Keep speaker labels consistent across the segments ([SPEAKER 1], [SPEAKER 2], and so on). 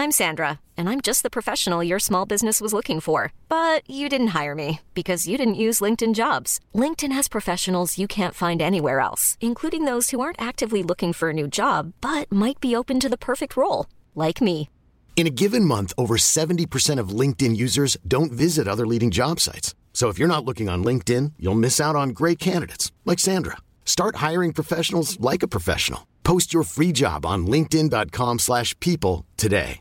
[SPEAKER 1] I'm Sandra, and I'm just the professional your small business was looking for. But you didn't hire me because you didn't use LinkedIn Jobs. LinkedIn has professionals you can't find anywhere else, including those who aren't actively looking for a new job, but might be open to the perfect role, like me.
[SPEAKER 2] In a given month, over 70% of LinkedIn users don't visit other leading job sites. So if you're not looking on LinkedIn, you'll miss out on great candidates like Sandra. Start hiring professionals like a professional. Post your free job on linkedin.com/people today.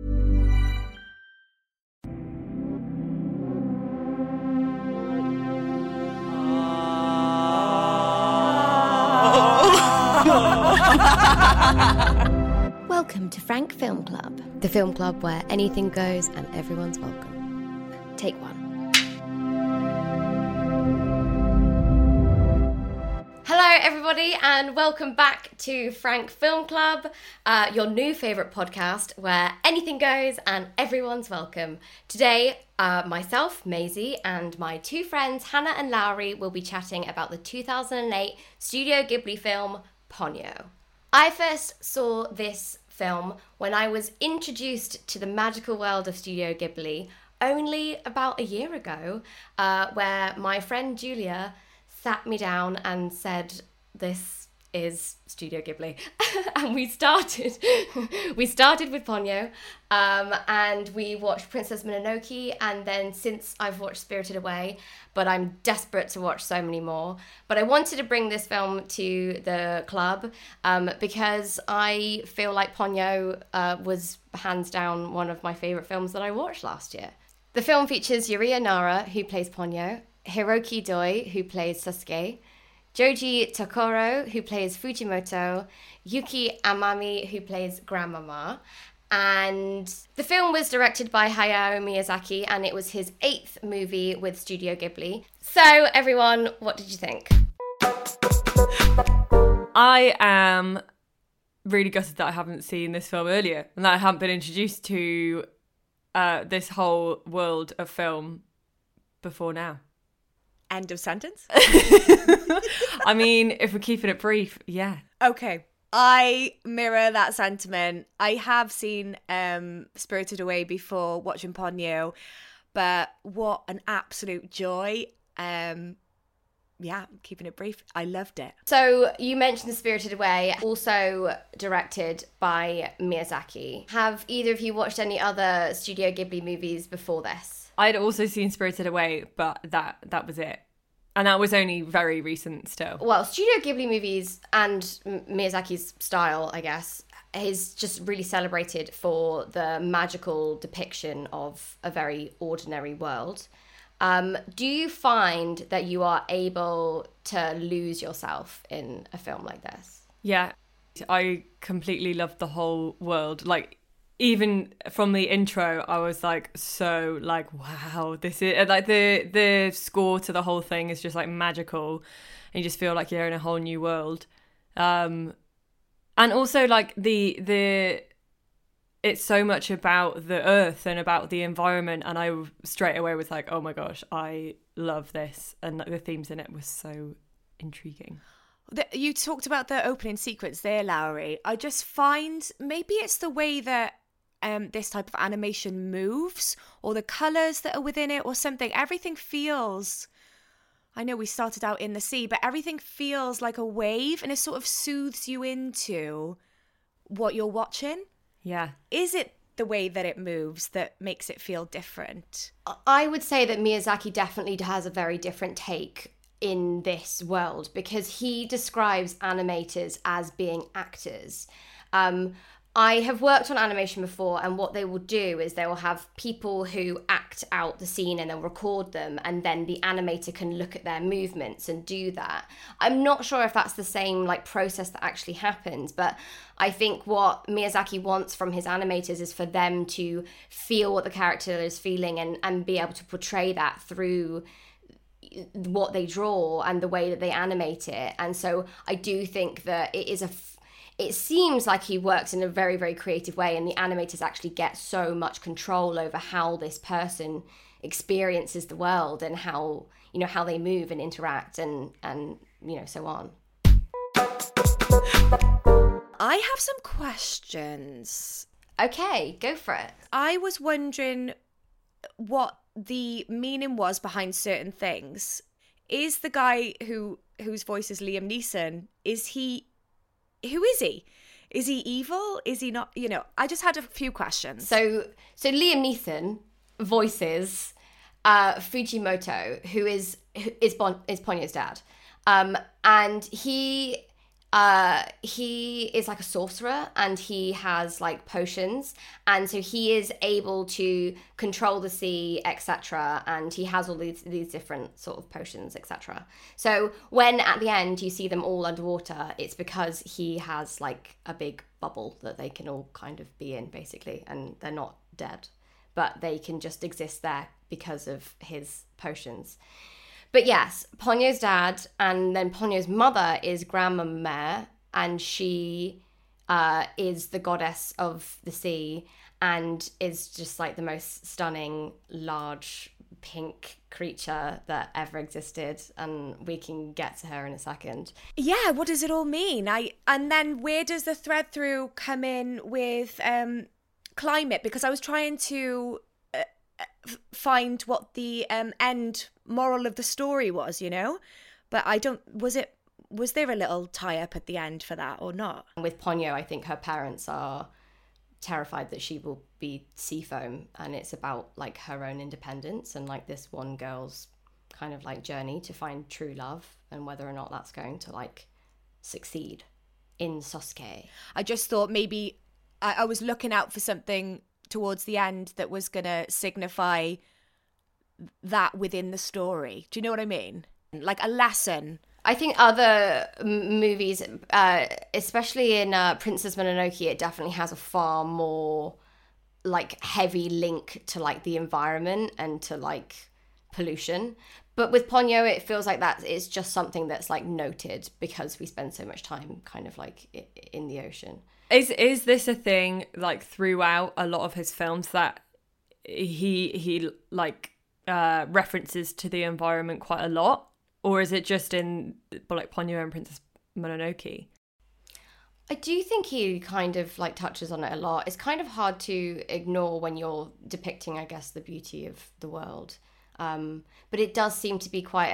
[SPEAKER 3] Welcome to Frank Film Club, the film club where anything goes and everyone's welcome. Take one. Hello everybody and welcome back to Frank Film Club, your new favourite podcast where anything goes and everyone's welcome. Today, myself, Maisie, and my two friends, Hannah and Lowry, will be chatting about the 2008 Studio Ghibli film, Ponyo. I first saw this film when I was introduced to the magical world of Studio Ghibli only about a year ago, where my friend Julia sat me down and said, "This is Studio Ghibli." And we started with Ponyo, and we watched Princess Mononoke, and then since I've watched Spirited Away, but I'm desperate to watch so many more. But I wanted to bring this film to the club because I feel like Ponyo was hands down one of my favourite films that I watched last year. The film features Yuria Nara, who plays Ponyo, Hiroki Doi, who plays Sasuke, Joji Tokoro, who plays Fujimoto, Yuki Amami, who plays Grandmama. And the film was directed by Hayao Miyazaki, and it was his 8th movie with Studio Ghibli. So, everyone, what did you think?
[SPEAKER 4] I am really gutted that I haven't seen this film earlier and that I haven't been introduced to this whole world of film before now.
[SPEAKER 5] End of sentence?
[SPEAKER 4] I mean, if we're keeping it brief, yeah.
[SPEAKER 5] Okay. I mirror that sentiment. I have seen Spirited Away before watching Ponyo, but what an absolute joy. Yeah, keeping it brief. I loved it.
[SPEAKER 3] So you mentioned Spirited Away, also directed by Miyazaki. Have either of you watched any other Studio Ghibli movies before this?
[SPEAKER 4] I'd also seen Spirited Away, but that was it. And that was only very recent still.
[SPEAKER 3] Well, Studio Ghibli movies and Miyazaki's style, I guess, is just really celebrated for the magical depiction of a very ordinary world. Do you find that you are able to lose yourself in a film like this?
[SPEAKER 4] Yeah, I completely loved the whole world. Like, even from the intro, I was like, so like, wow, this is like the score to the whole thing is just like magical, and you just feel like you're in a whole new world. And also like the it's so much about the earth and about the environment, and I straight away was like, oh my gosh, I love this, and the themes in it were so intriguing.
[SPEAKER 5] You talked about the opening sequence there, Lowry. I just find maybe it's the way that this type of animation moves, or the colours that are within it, or something. Everything feels, I know we started out in the sea, but everything feels like a wave, and it sort of soothes you into what you're watching.
[SPEAKER 4] Yeah.
[SPEAKER 5] Is it the way that it moves that makes it feel different?
[SPEAKER 3] I would say that Miyazaki definitely has a very different take in this world, because he describes animators as being actors. I have worked on animation before, and what they will do is they will have people who act out the scene and they'll record them, and then the animator can look at their movements and do that. I'm not sure if that's the same like process that actually happens, but I think what Miyazaki wants from his animators is for them to feel what the character is feeling and be able to portray that through what they draw and the way that they animate it. And so I do think that it seems like he works in a very, very creative way, and the animators actually get so much control over how this person experiences the world and how they move and interact and so on.
[SPEAKER 5] I have some questions.
[SPEAKER 3] Okay, go for it.
[SPEAKER 5] I was wondering what the meaning was behind certain things. Is the guy whose voice is Liam Neeson, who is he? Is he evil? Is he not? You know, I just had a few questions.
[SPEAKER 3] So Liam Neeson voices Fujimoto, who is Ponyo's dad, and he is like a sorcerer, and he has like potions, and so he is able to control the sea, etc., and he has all these different sort of potions, etc. So when at the end you see them all underwater, it's because he has like a big bubble that they can all kind of be in, basically, and they're not dead, but they can just exist there because of his potions. But yes, Ponyo's dad, and then Ponyo's mother is Grandma Mare, and she is the goddess of the sea and is just like the most stunning, large, pink creature that ever existed, and we can get to her in a second.
[SPEAKER 5] Yeah, what does it all mean? And then where does the thread through come in with climate? Because I was trying to find what the end moral of the story was, you know, but I don't. Was there a little tie-up at the end for that or not?
[SPEAKER 3] With Ponyo, I think her parents are terrified that she will be sea foam, and it's about like her own independence and like this one girl's kind of like journey to find true love, and whether or not that's going to like succeed in Sosuke.
[SPEAKER 5] I just thought maybe I was looking out for something towards the end that was going to signify that within the story. Do you know what I mean? Like a lesson.
[SPEAKER 3] I think other movies, especially in Princess Mononoke, it definitely has a far more like heavy link to like the environment and to like pollution. But with Ponyo, it feels like that it's just something that's like noted because we spend so much time kind of like in the ocean.
[SPEAKER 4] Is this a thing like throughout a lot of his films that he like references to the environment quite a lot? Or is it just in like Ponyo and Princess Mononoke?
[SPEAKER 3] I do think he kind of like touches on it a lot. It's kind of hard to ignore when you're depicting, I guess, the beauty of the world. But it does seem to be quite a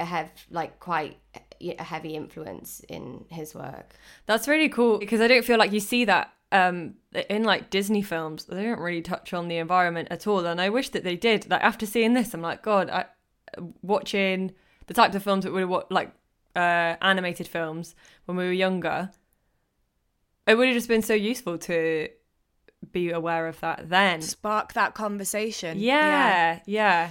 [SPEAKER 3] heavy influence in his work.
[SPEAKER 4] That's really cool because I don't feel like you see that in like Disney films. They don't really touch on the environment at all, and I wish that they did. Like after seeing this, I'm like, God, watching the types of films that we were like animated films when we were younger, it would have just been so useful to be aware of that then.
[SPEAKER 5] Spark that conversation.
[SPEAKER 4] Yeah.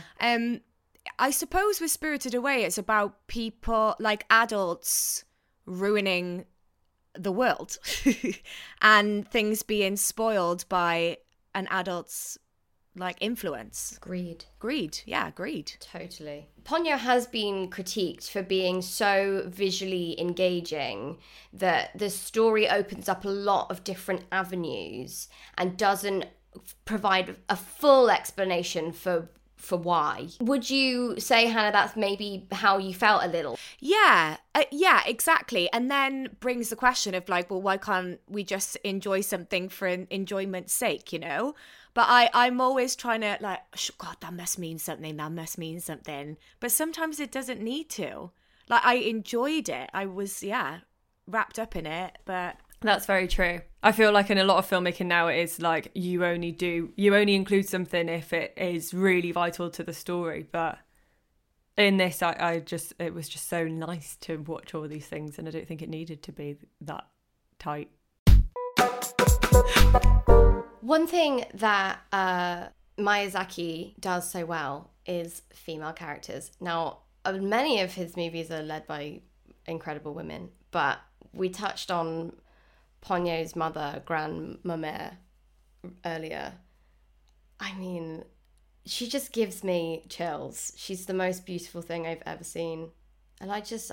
[SPEAKER 5] I suppose with Spirited Away, it's about people, like adults, ruining the world and things being spoiled by an adult's like influence.
[SPEAKER 3] Greed.
[SPEAKER 5] Yeah, greed.
[SPEAKER 3] Totally. Ponyo has been critiqued for being so visually engaging that the story opens up a lot of different avenues and doesn't provide a full explanation for why. Would you say, Hannah, that's maybe how you felt a little?
[SPEAKER 5] Yeah, exactly. And then brings the question of like, well, why can't we just enjoy something for an enjoyment's sake, you know? But I'm always trying to like, God, that must mean something. But sometimes it doesn't need to. Like, I enjoyed it. I was, wrapped up in it, but...
[SPEAKER 4] That's very true. I feel like in a lot of filmmaking now, it is like you only include something if it is really vital to the story. But in this, it was just so nice to watch all these things, and I don't think it needed to be that tight.
[SPEAKER 3] One thing that Miyazaki does so well is female characters. Now, many of his movies are led by incredible women, but we touched on Ponyo's mother, Grandma Mare, earlier. I mean, she just gives me chills. She's the most beautiful thing I've ever seen, and I'm just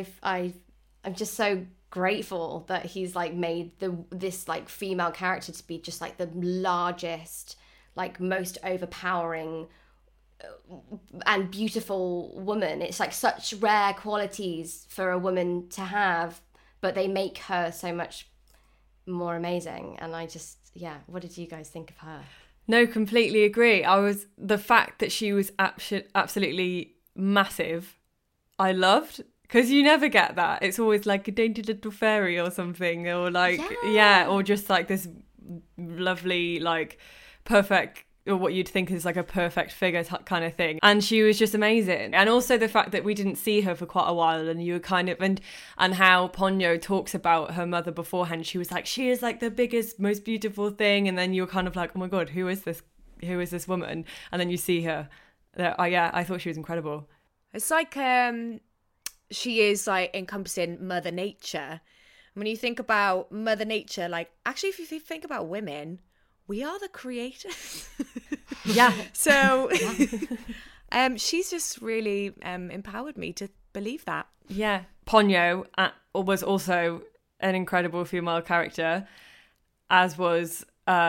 [SPEAKER 3] so grateful that he's like made this like female character to be just like the largest, like most overpowering and beautiful woman. It's like such rare qualities for a woman to have, but they make her so much more amazing, and I just yeah, what did you guys think of her?
[SPEAKER 4] No, completely agree. The fact that she was absolutely massive, I loved, because you never get that. It's always like a dainty little fairy or something, or like, yeah, or just like this lovely, like perfect, or what you'd think is like a perfect figure kind of thing. And she was just amazing. And also the fact that we didn't see her for quite a while, and you were kind of, and how Ponyo talks about her mother beforehand. She was like, she is like the biggest, most beautiful thing. And then you were kind of like, oh my God, who is this woman? And then you see her. I thought she was incredible.
[SPEAKER 5] It's like she is like encompassing Mother Nature. When you think about Mother Nature, like actually if you think about women, we are the creators.
[SPEAKER 4] Yeah.
[SPEAKER 5] So she's just really empowered me to believe that.
[SPEAKER 4] Yeah. Ponyo was also an incredible female character, as was,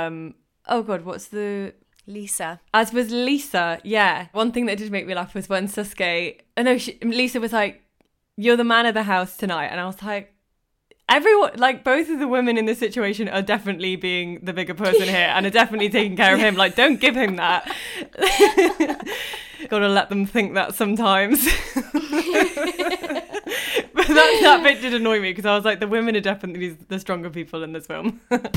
[SPEAKER 5] Lisa.
[SPEAKER 4] As was Lisa, yeah. One thing that did make me laugh was when Lisa was like, you're the man of the house tonight. And I was like, everyone, like both of the women in this situation are definitely being the bigger person here and are definitely taking care of him. Like, don't give him that. Gotta let them think that sometimes. But that bit did annoy me, because I was like, the women are definitely the stronger people in this film.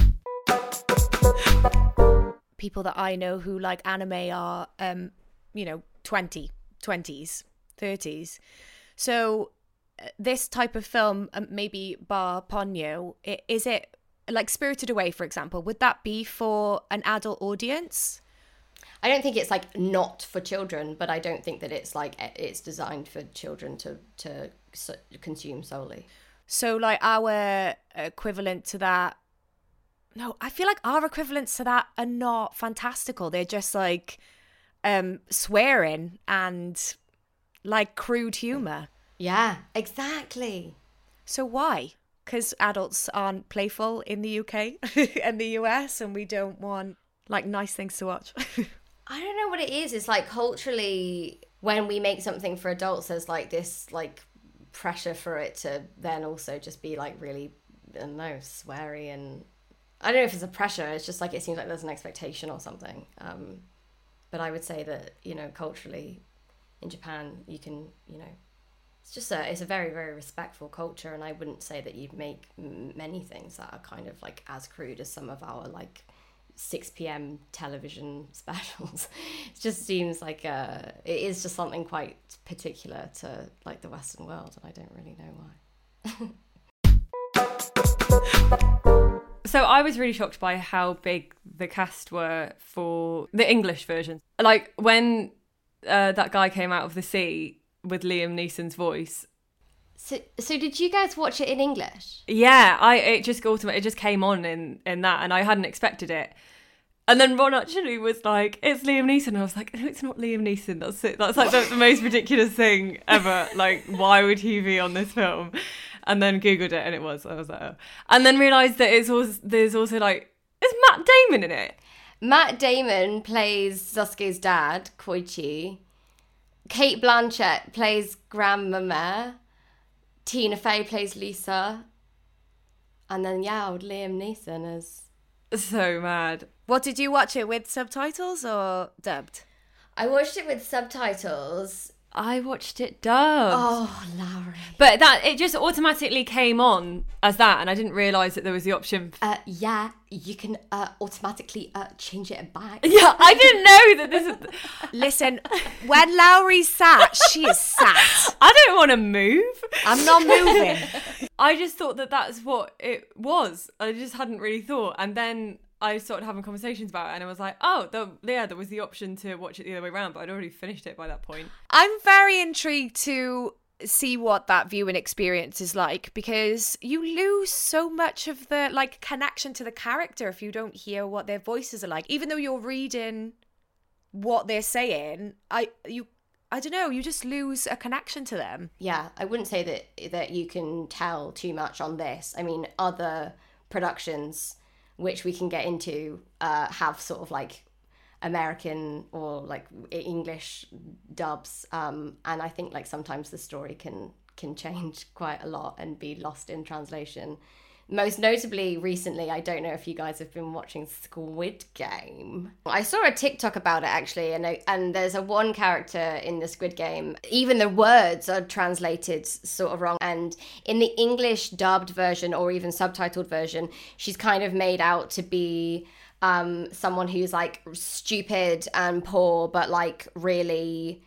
[SPEAKER 5] People that I know who like anime are, 20s, 30s. So this type of film, maybe bar Ponyo, is it like Spirited Away, for example? Would that be for an adult audience?
[SPEAKER 3] I don't think it's like not for children, but I don't think that it's like it's designed for children to consume solely.
[SPEAKER 5] So like our equivalent to that, no, I feel like our equivalents to that are not fantastical. They're just like swearing and like crude humor.
[SPEAKER 3] Yeah, exactly.
[SPEAKER 5] So why? Because adults aren't playful in the UK and the US, and we don't want like nice things to watch.
[SPEAKER 3] I don't know what it is. It's like culturally, when we make something for adults, there's like this like pressure for it to then also just be like really, I don't know, sweary. And I don't know if it's a pressure. It's just like it seems like there's an expectation or something. But I would say that, culturally in Japan, you can, it's a very, very respectful culture, and I wouldn't say that you'd make many things that are kind of like as crude as some of our like 6 p.m. television specials. It just seems like it is just something quite particular to like the Western world, and I don't really know why.
[SPEAKER 4] So I was really shocked by how big the cast were for the English version. Like when that guy came out of the sea with Liam Neeson's voice.
[SPEAKER 3] So did you guys watch it in English?
[SPEAKER 4] Yeah, it just came on in that, and I hadn't expected it. And then Ron actually was like, "It's Liam Neeson." And I was like, "No, it's not Liam Neeson. That's it. That's like the most ridiculous thing ever. Like, why would he be on this film?" And then Googled it, and it was. I was like, oh. And then realised that there's also like, is Matt Damon in it?
[SPEAKER 3] Matt Damon plays Sasuke's dad, Koichi. Kate Blanchett plays Grandmama. Tina Fey plays Lisa. And then, Liam Neeson is...
[SPEAKER 4] So mad.
[SPEAKER 5] What, did you watch it with subtitles or dubbed?
[SPEAKER 3] I watched it with subtitles.
[SPEAKER 4] I watched it dubbed.
[SPEAKER 3] Oh, Lowry.
[SPEAKER 4] But it just automatically came on as that, and I didn't realise that there was the option.
[SPEAKER 3] You can automatically change it back.
[SPEAKER 4] Yeah, I didn't know that this is...
[SPEAKER 5] Listen, when Lowry's sat, she is sat.
[SPEAKER 4] I don't want to move.
[SPEAKER 5] I'm not moving.
[SPEAKER 4] I just thought that that's what it was. I just hadn't really thought. And then I started having conversations about it, and I was like, there was the option to watch it the other way around, but I'd already finished it by that point.
[SPEAKER 5] I'm very intrigued to see what that viewing experience is like, because you lose so much of the like connection to the character if you don't hear what their voices are like. Even though you're reading what they're saying, I don't know, you just lose a connection to them.
[SPEAKER 3] Yeah, I wouldn't say that you can tell too much on this. I mean, other productions which we can get into have sort of like American or like English dubs, and I think like sometimes the story can change quite a lot and be lost in translation. Most notably recently, I don't know if you guys have been watching Squid Game. I saw a TikTok about it actually, and there's one character in the Squid Game, even the words are translated sort of wrong. And in the English dubbed version or even subtitled version, she's kind of made out to be someone who's like stupid and poor, but like really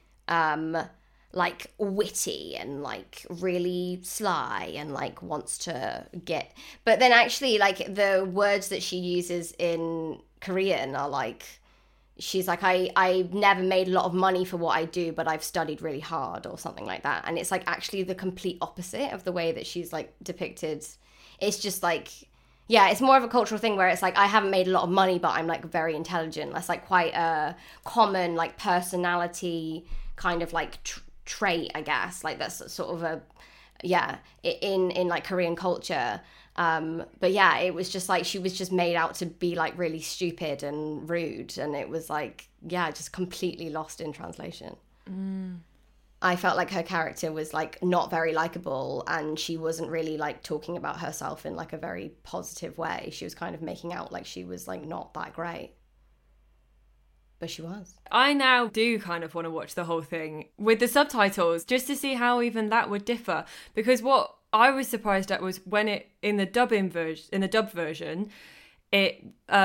[SPEAKER 3] like witty and like really sly and like wants to get, but then actually like the words that she uses in Korean are like, she's like, I never made a lot of money for what I do, but I've studied really hard or something like that. And it's like actually the complete opposite of the way that she's like depicted. It's just like, yeah, it's more of a cultural thing where it's like, I haven't made a lot of money, but I'm like very intelligent. That's like quite a common like personality kind of like trait, I guess. Like that's sort of a, yeah, in like Korean culture. But yeah, it was just like, she was just made out to be like really stupid and rude. And it was like, yeah, just completely lost in translation. I felt like her character was like not very likable, and she wasn't really like talking about herself in like a very positive way. She was kind of making out like she was like not that great. But she was.
[SPEAKER 4] I now do kind of want to watch the whole thing with the subtitles just to see how even that would differ. Because what I was surprised at was when it in the dub version, it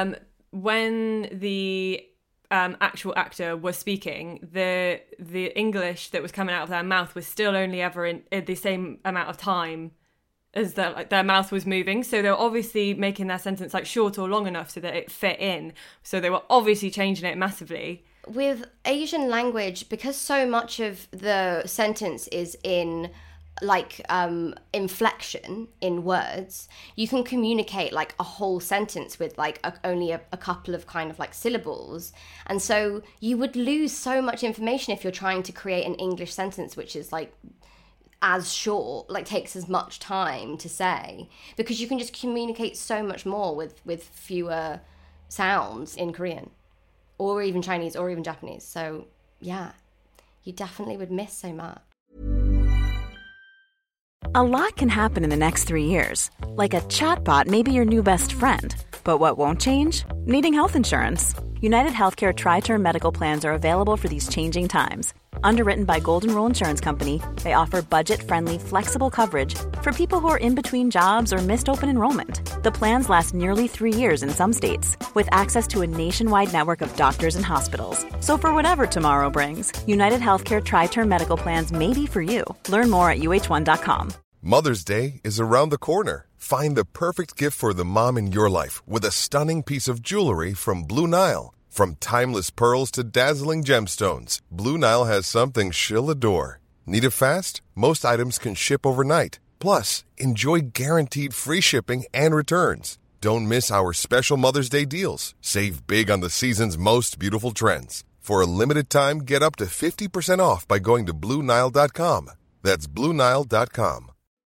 [SPEAKER 4] when the actual actor was speaking, the English that was coming out of their mouth was still only ever in the same amount of time as their mouth was moving. So they were obviously making their sentence like short or long enough so that it fit in. So they were obviously changing it massively.
[SPEAKER 3] With Asian language, because so much of the sentence is in like inflection in words, you can communicate like a whole sentence with like only a couple of kind of like syllables. And so you would lose so much information if you're trying to create an English sentence which is like as short, like takes as much time to say, because you can just communicate so much more with fewer sounds in Korean or even Chinese or even Japanese. So yeah, you definitely would miss so much.
[SPEAKER 6] A lot can happen in the next 3 years. Like a chatbot may be your new best friend. But what won't change? Needing health insurance. United Healthcare Tri-Term Medical Plans are available for these changing times. Underwritten by Golden Rule Insurance Company, they offer budget-friendly, flexible coverage for people who are in between jobs or missed open enrollment. The plans last nearly 3 years in some states, with access to a nationwide network of doctors and hospitals. So for whatever tomorrow brings, United Healthcare Tri-Term Medical Plans may be for you. Learn more at uh1.com.
[SPEAKER 7] Mother's Day is around the corner. Find the perfect gift for the mom in your life with a stunning piece of jewelry from Blue Nile. From timeless pearls to dazzling gemstones, Blue Nile has something she'll adore. Need it fast? Most items can ship overnight. Plus, enjoy guaranteed free shipping and returns. Don't miss our special Mother's Day deals. Save big on the season's most beautiful trends. For a limited time, get up to 50% off by going to BlueNile.com. That's BlueNile.com.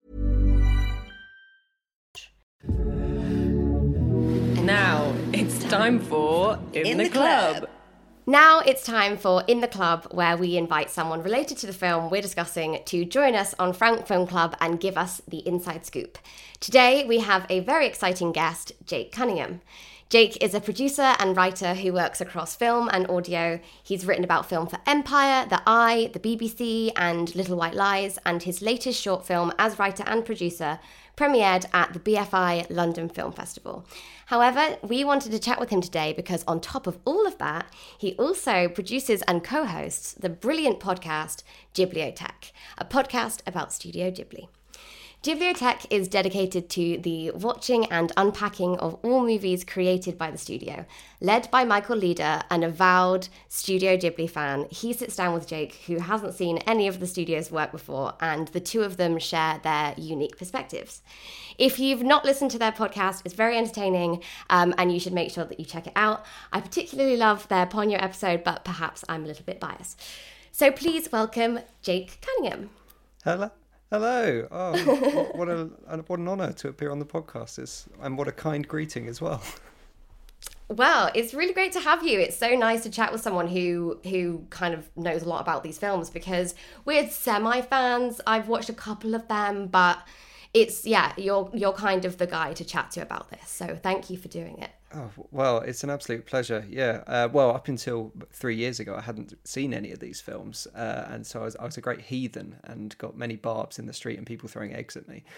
[SPEAKER 4] Now it's time for In the Club.
[SPEAKER 3] Now it's time for In the Club, where we invite someone related to the film we're discussing to join us on Frank Film Club and give us the inside scoop. Today we have a very exciting guest, Jake Cunningham. Jake is a producer and writer who works across film and audio. He's written about film for Empire, The Eye, the BBC, and Little White Lies, and his latest short film as writer and producer premiered at the BFI London Film Festival. However, we wanted to chat with him today because on top of all of that, he also produces and co-hosts the brilliant podcast Ghibliotheque, a podcast about Studio Ghibli. Ghibliotheque is dedicated to the watching and unpacking of all movies created by the studio. Led by Michael Leader, an avowed Studio Ghibli fan, he sits down with Jake, who hasn't seen any of the studio's work before, and the two of them share their unique perspectives. If you've not listened to their podcast, it's very entertaining, and you should make sure that you check it out. I particularly love their Ponyo episode, but perhaps I'm a little bit biased. So please welcome Jake Cunningham.
[SPEAKER 8] Hello. Oh, what an honour to appear on the podcast. And what a kind greeting as well.
[SPEAKER 3] Well, it's really great to have you. It's so nice to chat with someone who kind of knows a lot about these films, because we're semi-fans. I've watched a couple of them, but you're kind of the guy to chat to about this. So thank you for doing it.
[SPEAKER 8] Oh, well, it's an absolute pleasure. Yeah. Well, up until 3 years ago, I hadn't seen any of these films. And so I was a great heathen and got many barbs in the street and people throwing eggs at me.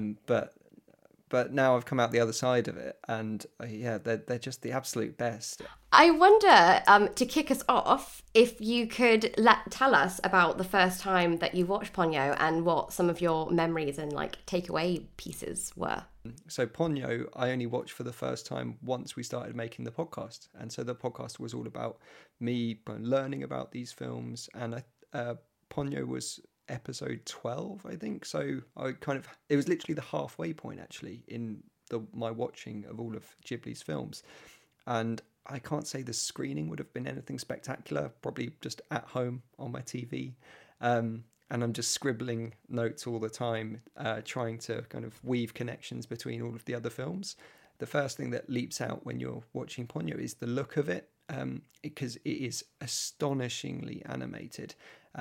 [SPEAKER 8] But now I've come out the other side of it, and they're just the absolute best.
[SPEAKER 3] I wonder, to kick us off, if you could tell us about the first time that you watched Ponyo and what some of your memories and like takeaway pieces were.
[SPEAKER 8] So Ponyo, I only watched for the first time once we started making the podcast, and so the podcast was all about me learning about these films, and Ponyo was episode 12, I think. So it was literally the halfway point actually in my watching of all of Ghibli's films, and I can't say the screening would have been anything spectacular, probably just at home on my TV, and I'm just scribbling notes all the time, trying to kind of weave connections between all of the other films. The first thing that leaps out when you're watching Ponyo is the look of it, because it is astonishingly animated.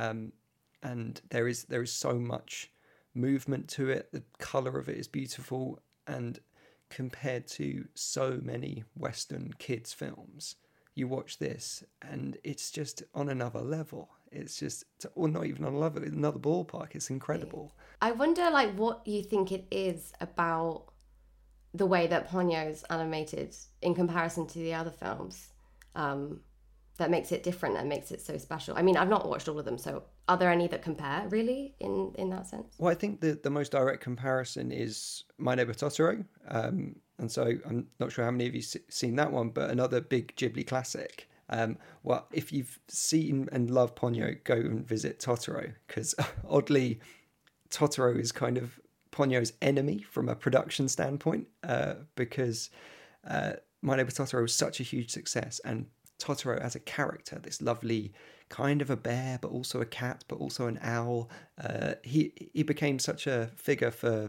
[SPEAKER 8] And there is so much movement to it. The colour of it is beautiful, and compared to so many Western kids' films, you watch this and it's just on another level. It's just, or not even on another ballpark. It's incredible.
[SPEAKER 3] I wonder, like, what you think it is about the way that Ponyo's animated in comparison to the other films, that makes it different and makes it so special. I mean, I've not watched all of them, so are there any that compare, really, in that sense?
[SPEAKER 8] Well, I think the most direct comparison is My Neighbor Totoro. And so I'm not sure how many of you seen that one, but another big Ghibli classic. Well, if you've seen and love Ponyo, go and visit Totoro, because oddly, Totoro is kind of Ponyo's enemy from a production standpoint, because My Neighbor Totoro was such a huge success, and Totoro as a character, this lovely kind of a bear, but also a cat, but also an owl. He became such a figure for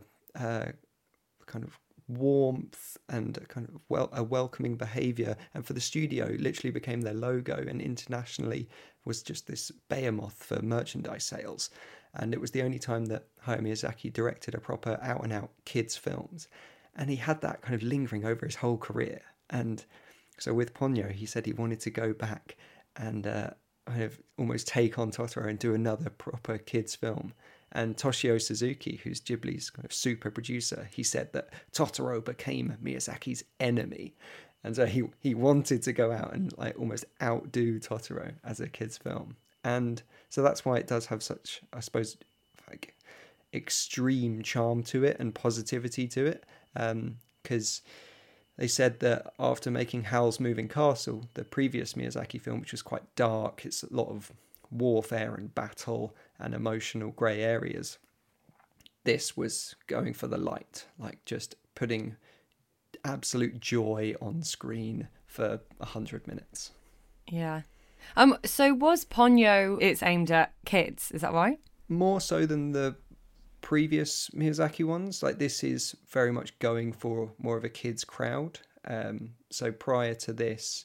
[SPEAKER 8] kind of warmth and a welcoming behaviour, and for the studio, literally became their logo, and internationally was just this behemoth for merchandise sales. And it was the only time that Hayao Miyazaki directed a proper out-and-out kids' films, and he had that kind of lingering over his whole career. And so with Ponyo, he said he wanted to go back and kind of almost take on Totoro and do another proper kids' film. And Toshio Suzuki, who's Ghibli's kind of super producer, he said that Totoro became Miyazaki's enemy. And so he wanted to go out and like almost outdo Totoro as a kids' film. And so that's why it does have such, I suppose, like extreme charm to it and positivity to it. Because they said that after making Howl's Moving Castle, the previous Miyazaki film, which was quite dark, it's a lot of warfare and battle and emotional grey areas, this was going for the light, like just putting absolute joy on screen for 100 minutes.
[SPEAKER 4] Yeah. So was Ponyo, it's aimed at kids, is that right?
[SPEAKER 8] More so than the previous Miyazaki ones. Like, this is very much going for more of a kids crowd. So prior to this,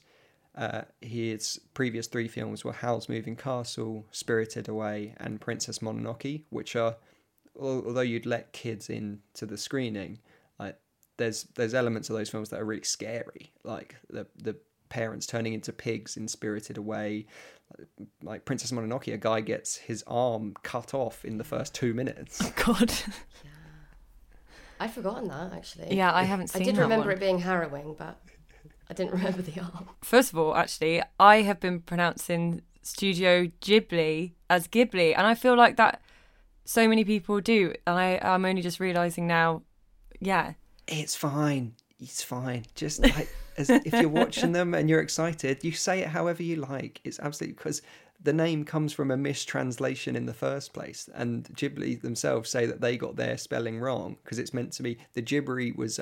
[SPEAKER 8] his previous 3 films were Howl's Moving Castle, Spirited Away, and Princess Mononoke, which are, although you'd let kids into the screening, like there's elements of those films that are really scary, like the parents turning into pigs in Spirited Away. Like Princess Mononoke, a guy gets his arm cut off in the first 2 minutes.
[SPEAKER 4] Oh God.
[SPEAKER 3] Yeah. I'd forgotten that, actually.
[SPEAKER 4] Yeah, I haven't seen that.
[SPEAKER 3] I did remember
[SPEAKER 4] one.
[SPEAKER 3] It being harrowing, but I didn't remember the arm.
[SPEAKER 4] First of all, actually, I have been pronouncing Studio Ghibli as Ghibli, and I feel like that so many people do, and I'm only just realising now, yeah.
[SPEAKER 8] It's fine. Just like, as if you're watching them and you're excited, you say it however you like. It's absolutely, because the name comes from a mistranslation in the first place, and Ghibli themselves say that they got their spelling wrong, because it's meant to be, the Ghibli was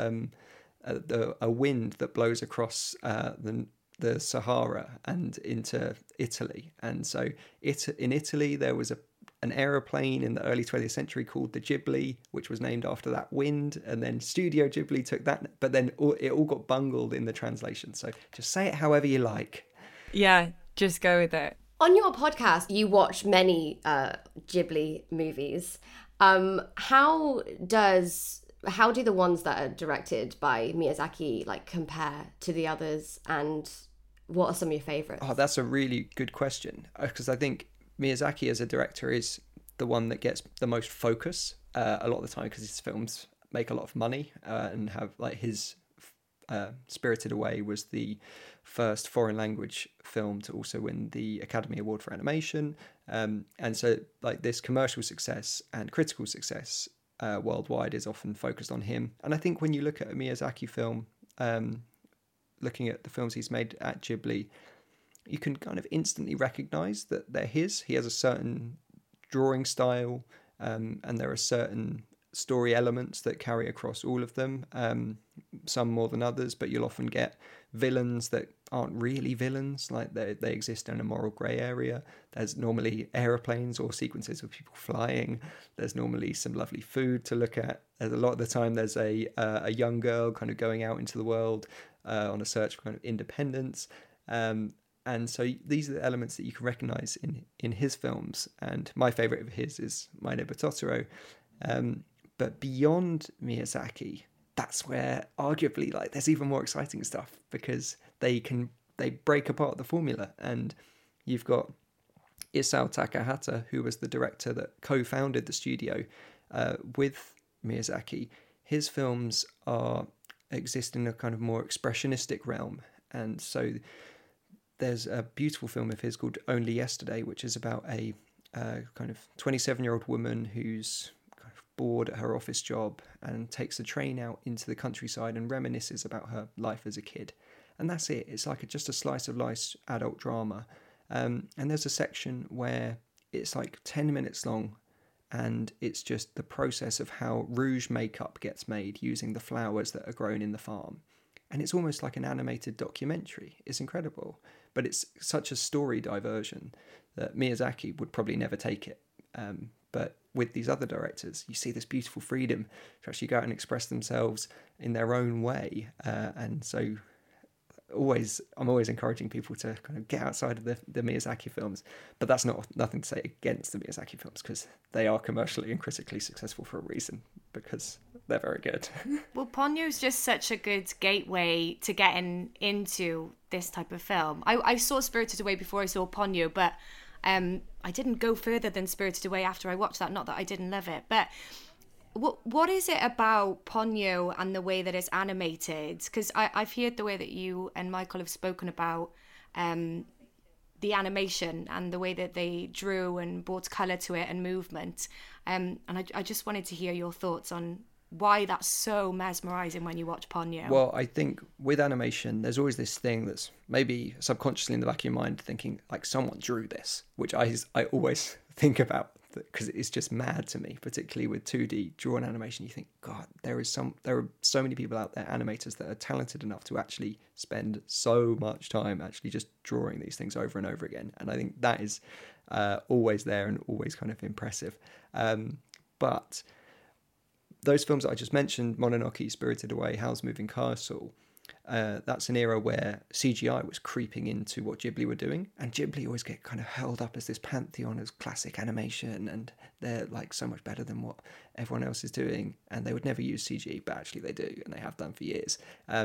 [SPEAKER 8] a wind that blows across the Sahara and into Italy. And so in Italy there was an aeroplane in the early 20th century called the Ghibli, which was named after that wind, and then Studio Ghibli took that, but then it all got bungled in the translation. So just say it however you like.
[SPEAKER 4] Yeah, just go with it.
[SPEAKER 3] On your podcast, you watch many Ghibli movies. How do the ones that are directed by Miyazaki like compare to the others, and what are some of your favourites?
[SPEAKER 8] Oh, that's a really good question, because I think Miyazaki as a director is the one that gets the most focus a lot of the time, because his films make a lot of money and have like his Spirited Away was the first foreign language film to also win the Academy Award for Animation, and so like this commercial success and critical success worldwide is often focused on him. And I think when you look at a Miyazaki film, looking at the films he's made at Ghibli, you can kind of instantly recognize that they're his. He has a certain drawing style, and there are certain story elements that carry across all of them, some more than others, but you'll often get villains that aren't really villains, like they exist in a moral grey area. There's normally aeroplanes or sequences of people flying. There's normally some lovely food to look at. There's a lot of the time there's a young girl kind of going out into the world on a search for kind of independence. And so these are the elements that you can recognise in his films. And my favourite of his is My Neighbor Totoro. But beyond Miyazaki, that's where arguably like there's even more exciting stuff, because they break apart the formula. And you've got Isao Takahata, who was the director that co-founded the studio with Miyazaki. His films exist in a kind of more expressionistic realm, and so there's a beautiful film of his called Only Yesterday, which is about a kind of 27-year-old woman who's bored at her office job and takes the train out into the countryside and reminisces about her life as a kid. And that's it. It's like just a slice of life adult drama. And there's a section where it's like 10 minutes long, and it's just the process of how rouge makeup gets made using the flowers that are grown in the farm. And it's almost like an animated documentary. It's incredible. But it's such a story diversion that Miyazaki would probably never take it. But with these other directors, you see this beautiful freedom to actually go out and express themselves in their own way. And so I'm always encouraging people to kind of get outside of the Miyazaki films. But that's nothing to say against the Miyazaki films, because they are commercially and critically successful for a reason, because they're very good.
[SPEAKER 5] Well, Ponyo's just such a good gateway to getting into this type of film. I saw Spirited Away before I saw Ponyo, but I didn't go further than Spirited Away after I watched that. Not that I didn't love it, but what is it about Ponyo and the way that it's animated? Because I've heard the way that you and Michael have spoken about the animation and the way that they drew and brought colour to it and movement. And I just wanted to hear your thoughts on why that's so mesmerising when you watch Ponyo.
[SPEAKER 8] Well, I think with animation, there's always this thing that's maybe subconsciously in the back of your mind thinking, like, someone drew this, which I always think about, because it's just mad to me, particularly with 2D drawn animation. You think, God, there are so many people out there, animators, that are talented enough to actually spend so much time actually just drawing these things over and over again. And I think that is always there and always kind of impressive. But those films that I just mentioned, Mononoke, Spirited Away, Howl's Moving Castle, that's an era where CGI was creeping into what Ghibli were doing, and Ghibli always get kind of held up as this pantheon of classic animation, and they're like so much better than what everyone else is doing, and they would never use CG, but actually they do, and they have done for years.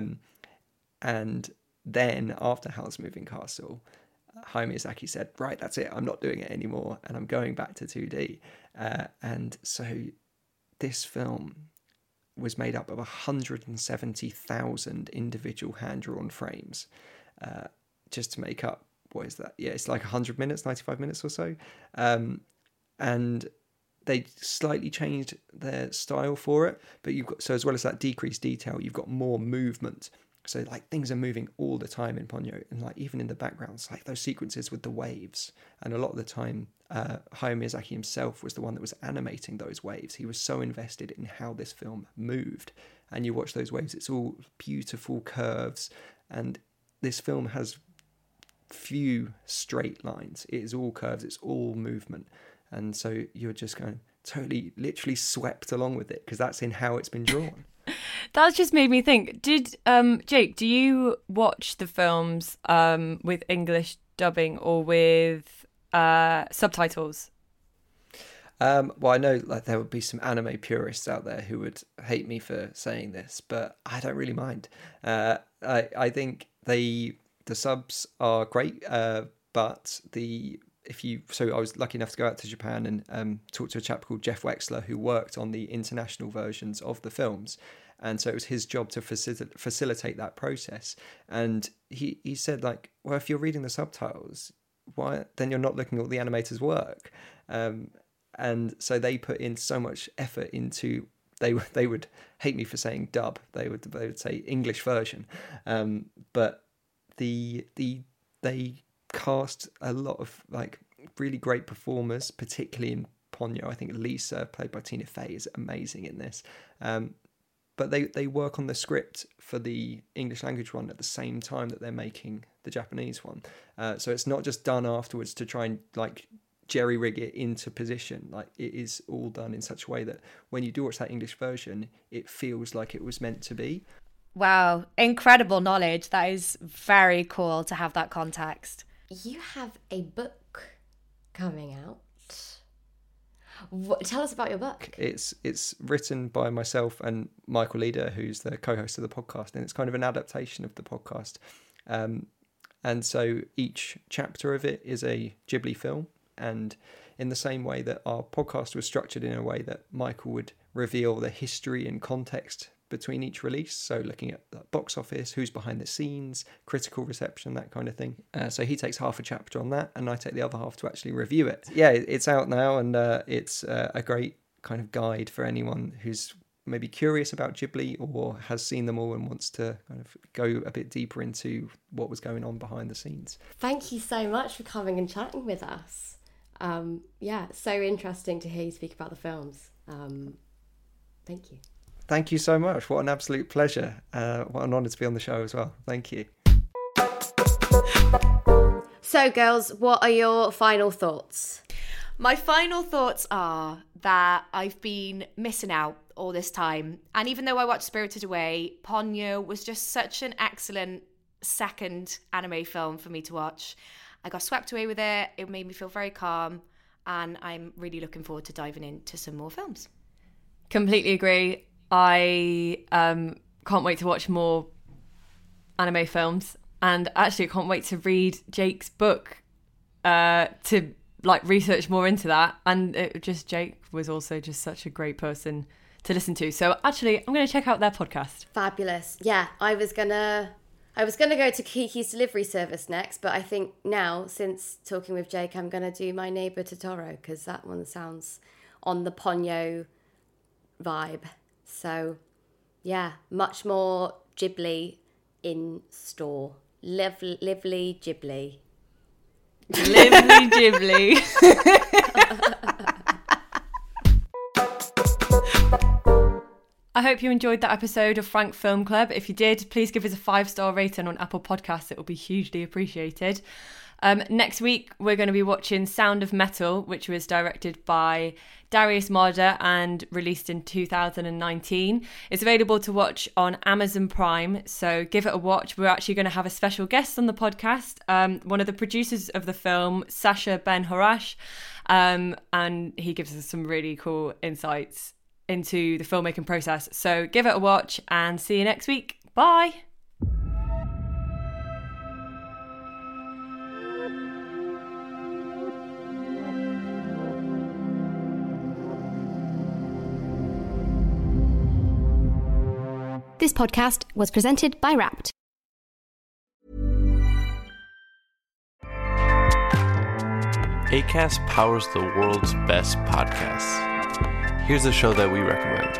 [SPEAKER 8] And then after Howl's Moving Castle, Hayao Miyazaki said, right, that's it, I'm not doing it anymore, and I'm going back to 2D. And so this film was made up of 170,000 individual hand-drawn frames, just to make up, what is that? Yeah, it's like 100 minutes, 95 minutes or so. And they slightly changed their style for it, but so as well as that decreased detail, you've got more movement. So like things are moving all the time in Ponyo, and like even in the backgrounds, like those sequences with the waves. And a lot of the time, Hayao Miyazaki himself was the one that was animating those waves. He was so invested in how this film moved. And you watch those waves, it's all beautiful curves. And this film has few straight lines. It is all curves, it's all movement. And so you're just going totally, literally swept along with it, because that's in how it's been drawn.
[SPEAKER 4] That's just made me think. Did Jake, do you watch the films with English dubbing or with subtitles?
[SPEAKER 8] Well, I know like there would be some anime purists out there who would hate me for saying this, but I don't really mind. I think the subs are great, but so I was lucky enough to go out to Japan and talk to a chap called Jeff Wexler who worked on the international versions of the films. And so it was his job to facilitate that process. And he said, like, well, if you're reading the subtitles, why then you're not looking at all the animators' work. And so they put in so much effort into, they would hate me for saying dub. They would say English version. But they cast a lot of like really great performers, particularly in Ponyo. I think Lisa, played by Tina Fey, is amazing in this. But they work on the script for the English language one at the same time that they're making the Japanese one. So it's not just done afterwards to try and like jerry rig it into position. Like it is all done in such a way that when you do watch that English version, it feels like it was meant to be.
[SPEAKER 5] Wow, incredible knowledge. That is very cool to have that context.
[SPEAKER 3] You have a book coming out. Tell us about your book.
[SPEAKER 8] It's written by myself and Michael Leader, who's the co-host of the podcast, and it's kind of an adaptation of the podcast. And so each chapter of it is a Ghibli film, and in the same way that our podcast was structured in a way that Michael would reveal the history and context between each release, so looking at the box office, who's behind the scenes, critical reception, that kind of thing. So he takes half a chapter on that, and I take the other half to actually review it. Yeah, it's out now, and it's a great kind of guide for anyone who's maybe curious about Ghibli or has seen them all and wants to kind of go a bit deeper into what was going on behind the scenes.
[SPEAKER 3] Thank you so much for coming and chatting with us. Yeah, so interesting to hear you speak about the films. Thank you.
[SPEAKER 8] Thank you so much. What an absolute pleasure. What an honour to be on the show as well. Thank you.
[SPEAKER 3] So, girls, what are your final thoughts?
[SPEAKER 5] My final thoughts are that I've been missing out all this time. And even though I watched Spirited Away, Ponyo was just such an excellent second anime film for me to watch. I got swept away with it. It made me feel very calm. And I'm really looking forward to diving into some more films.
[SPEAKER 4] Completely agree. I can't wait to watch more anime films, and actually I can't wait to read Jake's book to like research more into that. And Jake was also just such a great person to listen to. So actually, I'm going to check out their podcast.
[SPEAKER 3] Fabulous. Yeah, I was gonna go to Kiki's Delivery Service next, but I think now, since talking with Jake, I'm gonna do My Neighbor Totoro, because that one sounds on the Ponyo vibe. So, yeah, much more Ghibli in store. Lively Ghibli.
[SPEAKER 4] Lively Ghibli. I hope you enjoyed that episode of Frank Film Club. If you did, please give us a 5-star rating on Apple Podcasts. It will be hugely appreciated. Next week, we're going to be watching Sound of Metal, which was directed by Darius Marder and released in 2019. It's available to watch on Amazon Prime, so give it a watch. We're actually going to have a special guest on the podcast, one of the producers of the film, Sasha Ben-Horash, and he gives us some really cool insights into the filmmaking process. So give it a watch and see you next week. Bye!
[SPEAKER 1] This podcast was presented by Wrapped.
[SPEAKER 9] Acast powers the world's best podcasts. Here's a show that we recommend.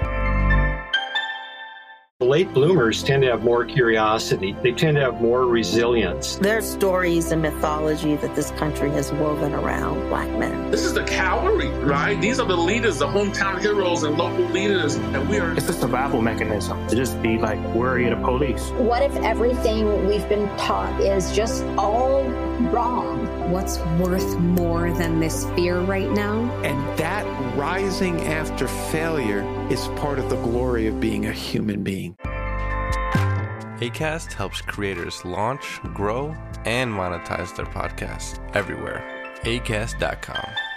[SPEAKER 10] Late bloomers tend to have more curiosity. They tend to have more resilience.
[SPEAKER 11] There's stories and mythology that this country has woven around Black men.
[SPEAKER 12] This is the cavalry, right? These are the leaders, the hometown heroes and local leaders, and we are...
[SPEAKER 13] It's a survival mechanism to just be like worried of police.
[SPEAKER 14] What if everything we've been taught is just all wrong?
[SPEAKER 15] What's worth more than this fear right now?
[SPEAKER 16] And that rising after failure is part of the glory of being a human being.
[SPEAKER 9] Acast helps creators launch, grow, and monetize their podcasts everywhere. Acast.com.